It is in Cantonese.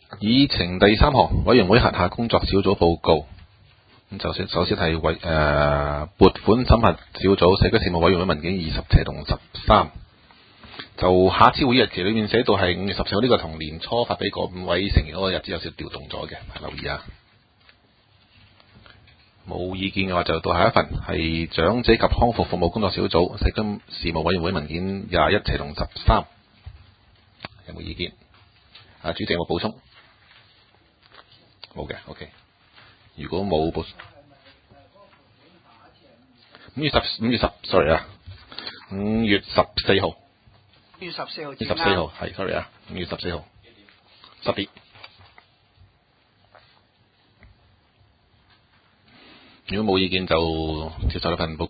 議程第3項，委員會轄下工作小組報告。咁首先係撥款審核小組社區事務委員會文件20/同13。就下次會議日期裏面寫到係5月14號，呢個同年初發俾嗰5位成員嗰個日子有少調動咗嘅，留意啊。冇意見嘅話就到下一份係長者及康復服務工作小組社區事務委員會文件21/同13。有冇意見？主席有冇補充？冇嘅 ，OK。如果冇補5月10 ，5月14號。 5月14號。 14號係 ，sorry 啊，5月14號10點。如果冇意見就接受呢份報告。